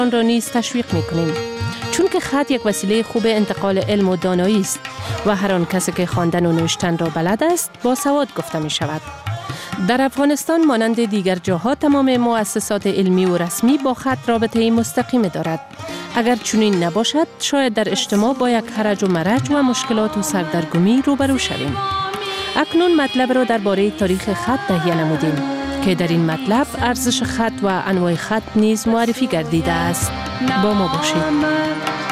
آن را نیز تشویق می‌کنیم، چون که خط یک وسیله خوب انتقال علم و دانایی است و هر آن کسی که خواندن و نوشتن را بلد است با سواد گفته می شود. در افغانستان مانند دیگر جاها تمام مؤسسات علمی و رسمی با خط رابطه مستقیم دارد. اگر چنین نباشد شاید در اجتماع با یک هرج و مرج و مشکلات و سردرگمی روبرو شویم. اکنون مطلب را درباره تاریخ خط تهیه نمودیم که در این مطلب ارزش خط و انواع خط نیز معرفی گردیده است. با ما باشید.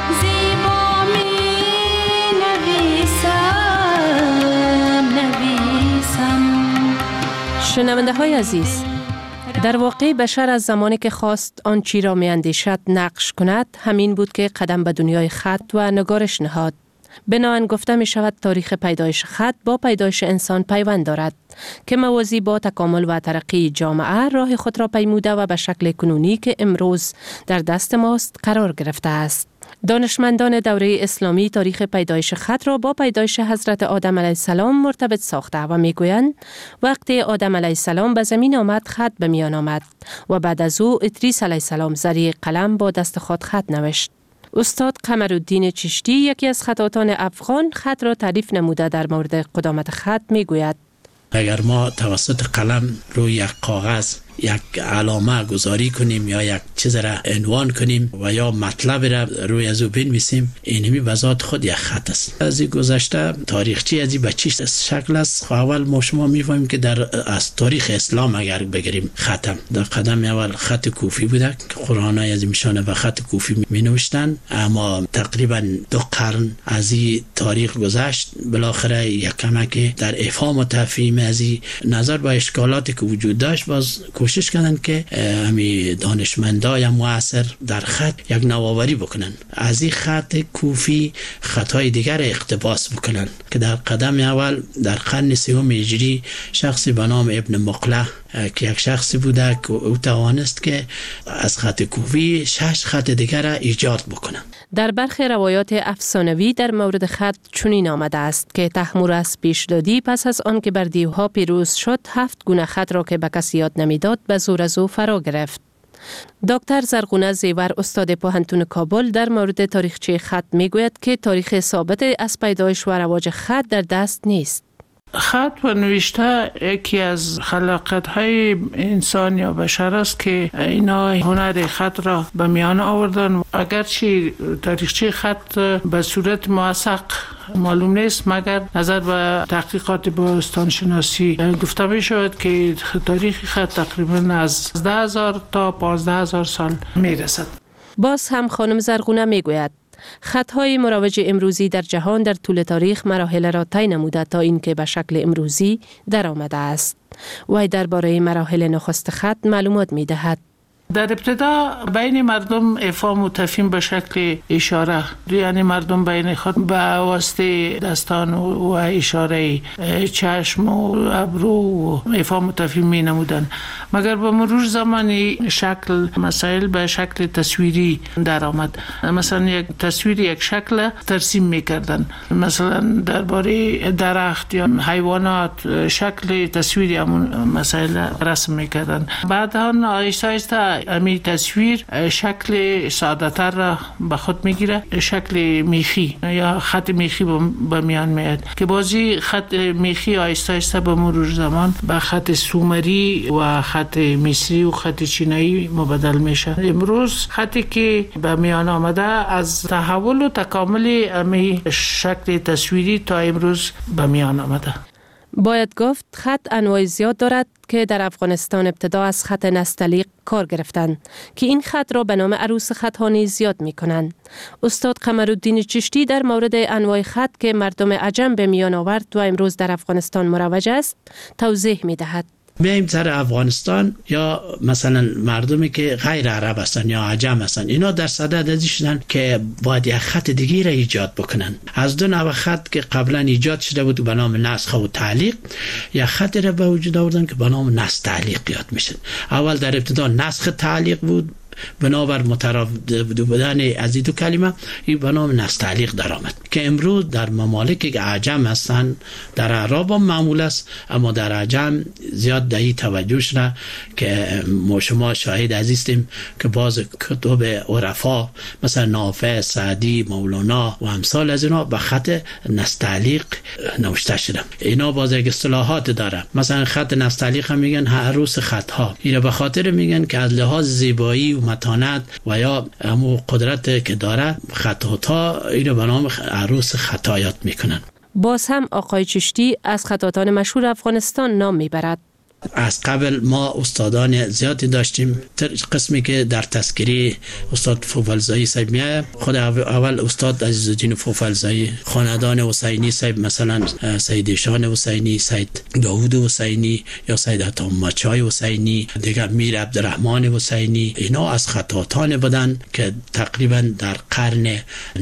شنونده های عزیز، در واقع بشر از زمانی که خواست آن چی را می اندیشد نقش کند همین بود که قدم به دنیای خط و نگارش نهاد. بنابراین گفته می شود تاریخ پیدایش خط با پیدایش انسان پیوند دارد که موازی با تکامل و ترقی جامعه راه خود را پیموده و به شکل کنونی که امروز در دست ماست قرار گرفته است. دانشمندان دوره اسلامی تاریخ پیدایش خط را با پیدایش حضرت آدم علیه السلام مرتبط ساخته و میگویند وقتی آدم علیه السلام به زمین آمد خط به میان آمد و بعد از او ادریس علیه السلام ذریع قلم با دست خود خط نوشت. استاد قمرالدین چشتی یکی از خطاطان افغان خط را تعریف نموده در مورد قدامت خط میگوید: اگر ما توسط قلم روی یک کاغذ یک علامه گذاری کنیم یا یک چیز را عنوان کنیم و یا مطلب را روی از او بنویسیم، اینمی به ذات خود یک خط است. از این گذشته تاریخچه از این به چه شکل است؟ اول ما شما میفهمیم که از تاریخ اسلام اگر بگیریم خطم در قدم اول خط کوفی بوده که قرآنای از میشانه به خط کوفی می نوشتن، اما تقریبا 2 قرن از این تاریخ گذشت. بالاخره یک کمک در افهام و تفهیم از این نظر به اشکالاتی که وجود داشت باز کوشش کردن که همی دانشمندای معاصر در خط یک نوآوری بکنن، از این خط کوفی خطای دیگر اقتباس بکنن که در قدم اول در قرن 3 هجری شخصی به نام ابن مقله که یک شخصی بوده که او توانست که از خط کوفی 6 خط دیگر را ایجاد بکنه. در برخی روایات افسانوی در مورد خط چنین آمده است که تحمورس پیش دادی پس از آن که بر دیوها پیروز شد 7 گونه خط را که به کسی یاد نمیداد به زور از او فرا گرفت. دکتر زرغونه زیور استاد پوهنتون کابل در مورد تاریخچه خط میگوید که تاریخ ثابت از پیدایش و رواج خط در دست نیست. خط و نوشته یکی از خلاقیت‌های انسان یا بشر است که اینا هنر خط را به میان آوردن. اگرچه تاریخچه خط به صورت موثق معلوم نیست، مگر نظر به تحقیقات باستان شناسی گفته می شود که تاریخ خط تقریبا از 10,000 تا 15,000 سال می رسد. باز هم خانم زرغونه می گوید خطهای مروج امروزی در جهان در طول تاریخ مراحل را طی نموده تا اینکه به شکل امروزی در آمده است. وی درباره مراحل نخست خط معلومات می دهد. در ابتدا بین مردم افهام و تفهیم به شکل اشاره، یعنی مردم بین خود به واسطه دستان و اشاره چشم و ابرو و افهام و تفهیم می نمودن، مگر با مرور زمانی شکل مسائل به شکل تصویری در آمد. مثلا یک تصویر یک شکل ترسیم می کردن، مثلا درباره درخت یا حیوانات شکل تصویری همون مسائل رسم می کردن. بعد هم آهسته آهسته امی تصویر شکل ساده‌تر را به خود میگیره، شکل میخی یا خط میخی به میان میاد که بازی خط میخی آهسته آهسته به مرور زمان به خط سومری و خط مصری و خط چینایی مبدل میشه. امروز خطی که به میان آمده از تحول و تکامل امی شکل تصویری تا امروز به میان آمده. باید گفت خط انواع زیاد دارد که در افغانستان ابتدا از خط نستعلیق کار گرفتند که این خط را به نام عروس خط ها نیز زیاد می کنند. استاد قمرالدین چشتی در مورد انواع خط که مردم عجم به میان آورد و امروز در افغانستان مروج است توضیح می دهد. میایم سر افغانستان یا مثلا مردمی که غیر عرب هستن یا عجم هستن، اینا در صدد ازی شدن که باید یک خط دیگه را ایجاد بکنن. از 2 نوع خط که قبلا ایجاد شده بود به نام نسخ و تعلیق، یک خط را به وجود آوردن که به نام نسخ تعلیق یاد میشه. اول در ابتدا نسخ تعلیق بود، بنابر مترادف بودن از این دو کلمه این به نام نستعلیق در آمد که امروز در ممالک که عجم هستند، در اعراب هم معمول است، اما در عجم زیاد دهی توجهش نه که ما شما شاهد عزیزیم که باز کتب عرفا مثلا نافع، سعدی، مولانا و امثال از اینا به خط نستعلیق نوشته شده. اینا باز یک اصطلاحات داره، مثلا خط نستعلیق هم میگن عروس خطها. اینا به خاطر میگن که از لحاظ زیبایی و متانت و یا همو قدرت که داره خطاطا اینو به نام عروس خطا یاد میکنن. باز هم آقای چشتی از خطاطان مشهور افغانستان نام میبرد. از قبل ما استادان زیادی داشتیم. قسمی که در تذکری استاد فوفلزایی صاحب میاد، خود اول استاد عزیزالدین فوفلزایی، خاندان حسینی صاحب مثلا سید شان حسینی، سید داوود حسینی یا سید عطامچای حسینی، دیگر میر عبدالرحمن حسینی، اینا از خطاطان بودن که تقریبا در قرن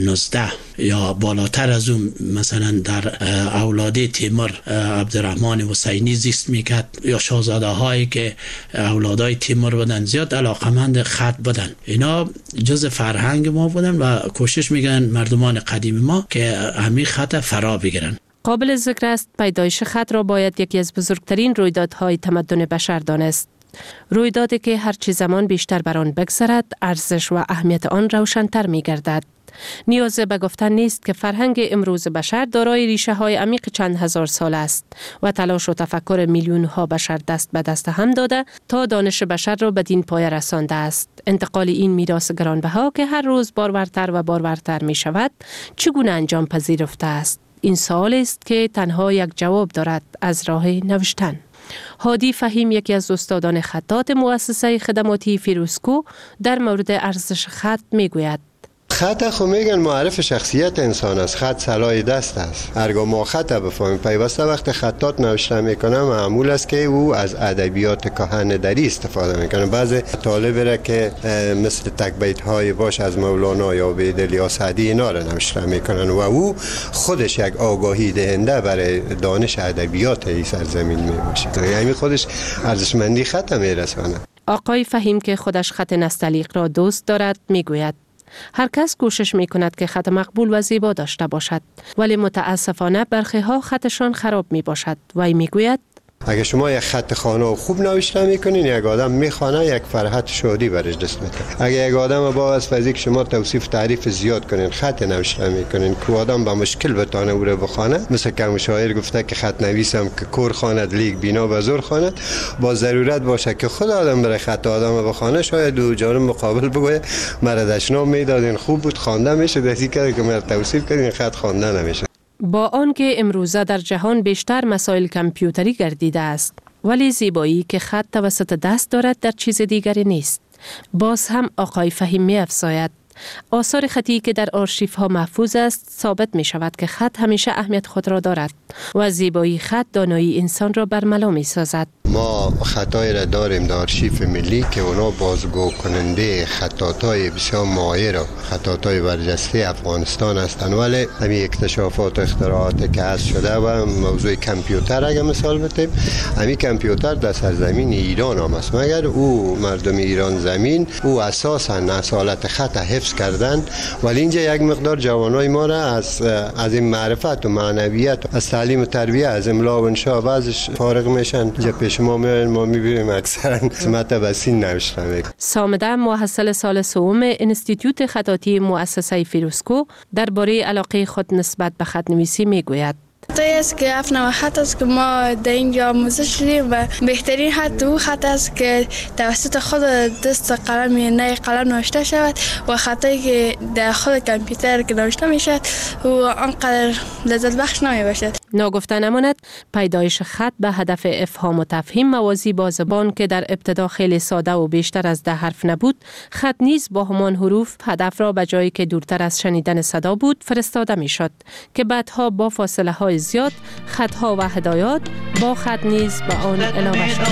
19 یا بالاتر از اون مثلا در اولاد تیمور عبدالرحمن حسینی زیست میکرد یا شاهزاده هایی که اولادای تیمور بودن زیاد علاقمند خط بودن. اینا جز فرهنگ ما بودن و کوشش میگن مردمان قدیم ما که همین خط فرا بگیرن. قابل ذکر است پیدایش خط را باید یکی از بزرگترین رویدادهای تمدن بشر دانست. رویدادی که هرچی زمان بیشتر بر آن بگذرد ارزش و اهمیت آن روشن‌تر می‌گردد. نیاز به گفتن نیست که فرهنگ امروز بشر دارای ریشه های عمیق چند هزار سال است و تلاش و تفکر میلیون ها بشر دست به دست هم داده تا دانش بشر را به دین پایه رسانده است. انتقال این میراث گرانبها که هر روز بارورتر و بارورتر می شود چگونه انجام پذیرفته است؟ این سوال است که تنها یک جواب دارد: از راه نوشتن. هادی فهیم، یکی از استادان خطاط مؤسسه خدماتی فیروزکو، در مورد ارزش خط می گوید: خط خو میگن معرف شخصیت انسان است. خط سلاح دست است. هرگاه ما خط بفهمیم پیوسته وقت خطاط نوشته میکنه معمول است که او از ادبیات کهن دری استفاده میکنه. بعضی طالب را که مثل تکبیت های باش از مولانا یا بیدل یا سعدی اینا را نوشته میکنن و او خودش یک آگاهی دهنده برای دانش ادبیات این سرزمین میباشه. یعنی خودش ارزشمندی خط میرسونه. آقای فهیم که خودش خط نستعلیق را دوست دارد میگوید: هر کس کوشش می کند که خط مقبول و زیبا داشته باشد، ولی متاسفانه برخی ها خطشان خراب می باشد. وی می گوید: اگه شما یک خط خانه و خوب نوشته میکنین، یک آدم میخوانه یک فرحت شادی برش دست میده. اگه یک آدم با از فیزیک شما توصیف تعریف زیاد کنین، خط نوشته میکنین که آدم با مشکل بتونه او رو بخونه، مثل که شاعر گفته که خط نویسم که کور خواند لیک بینا به زور خواند، با ضرورت باشه که خود آدم بره خط آدم بخونه، شاید دو جانب مقابل بگوید مرا دشنام میدادین خوب بود خوانده میشه، دستی که مرا توصیف کردین خط خوانده نمیشه. با آنکه امروزه در جهان بیشتر مسائل کامپیوتری گردیده است، ولی زیبایی که خط توسط دست دارد در چیز دیگری نیست. باز هم آقای فهیم می افزاید: آثار خطی که در آرشیف ها محفوظ است ثابت می شود که خط همیشه اهمیت خود را دارد و زیبایی خط دانایی انسان را برملا می سازد. ما خطای را داریم در آرشیف ملی که اونا بازگو کننده خطاطای بسیار ماهر و خطاطای برجسته افغانستان هستند، ولی همین اکتشافات و اختراعات که هست شده و موضوع کامپیوتر اگه مثال بتیم، همین کامپیوتر در سرزمین ایران هم است، مگر او مردم ایران زمین او اساسا اصالت خط حفظ کردن، ولی اینجا یک مقدار جوانای ما را از این معرفت و معنویت و از تعلیم و تربیت از املا و انشاء بعضش فارغ میشن. ما میبینیم اکثرا سمت بسین نوشته میکنن. سامده، محصل سال سوم انستیتوت خطاطی مؤسسه فیروزکو، درباره علاقه خود نسبت به خط نویسی میگوید: خطایی است که افنام خط است که ما در اینجا آموزش شدیم و بهترین خط او خط است که توسط خود دست قلم نی قلم نوشته شود و خطایی که در خود کامپیوتر که نوشته می شود و آنقدر لذت بخش نمی باشد. ناگفته نماند پیدایش خط به هدف افهام و تفهیم موازی با زبان که در ابتدا خیلی ساده و بیشتر از 10 حرف نبود، خط نیز با همان حروف هدف را به جایی که دورتر از شنیدن صدا بود فرستاده می شد که بعدها با فاصله های زیاد خطها و هدایات با خط نیز به آن علاوه شد.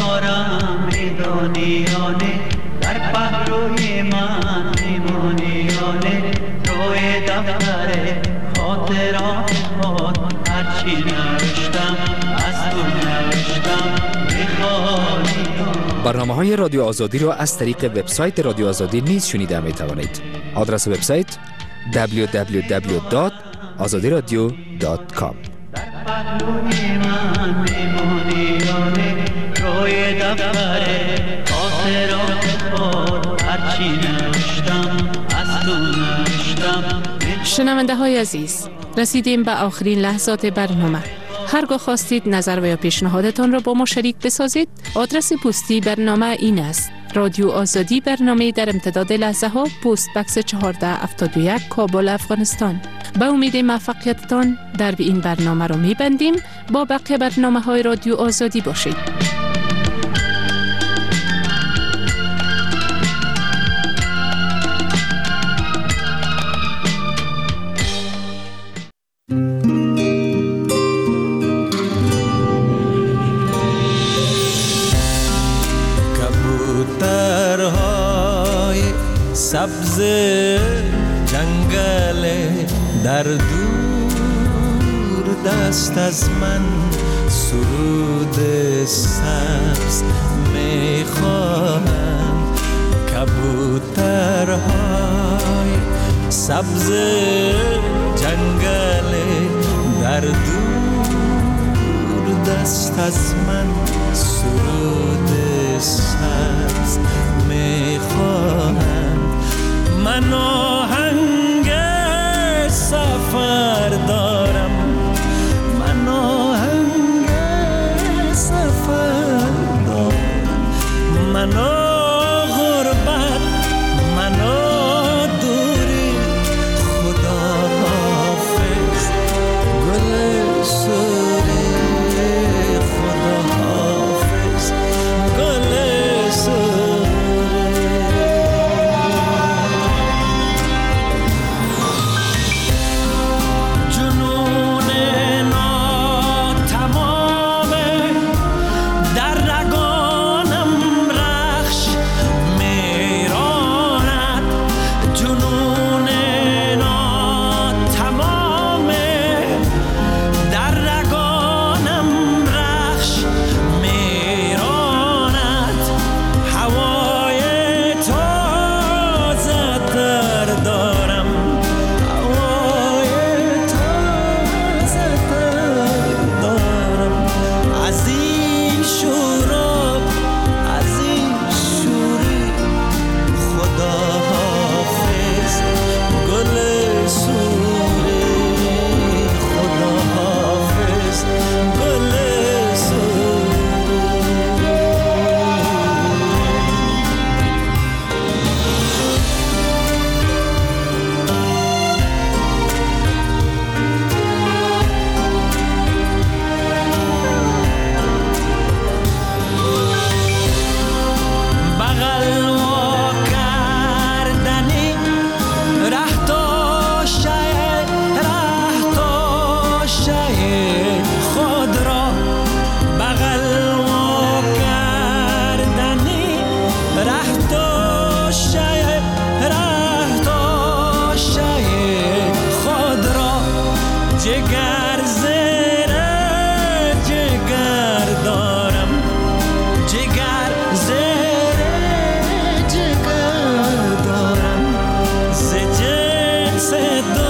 در پهلوی من میمونیانه روی دفتر خاطرات خود هرچی نوشتم از تو نوشتم. بر برنامه‌های رادیو آزادی را از طریق وبسایت رادیو آزادی نیز شنیده می‌توانید. آدرس وبسایت www.azadiradio.com. شنونده های عزیز، رسیدیم به آخرین لحظات برنامه. هرگاه خواستید نظر و یا پیشنهادتان را با ما شریک بسازید، آدرس پستی برنامه این است: رادیو آزادی، برنامه در امتداد لحظه ها، پست بکس 1471، کابل، افغانستان. به امید موفقیتتان در این برنامه را می‌بندیم. با بقیه برنامه‌های رادیو آزادی باشید. کبوترهای سبز جنگل در دور دست از من سرود سبز میخواهند. کبوترهای سبز جنگل در دور دست از من سرود سبز میخواهند. من آهنگ سفر دارم، من آهنگ سفر دارم، من غربت، من دوری. خدا حافظ گل سوری، خدا حافظ گل سوری. Se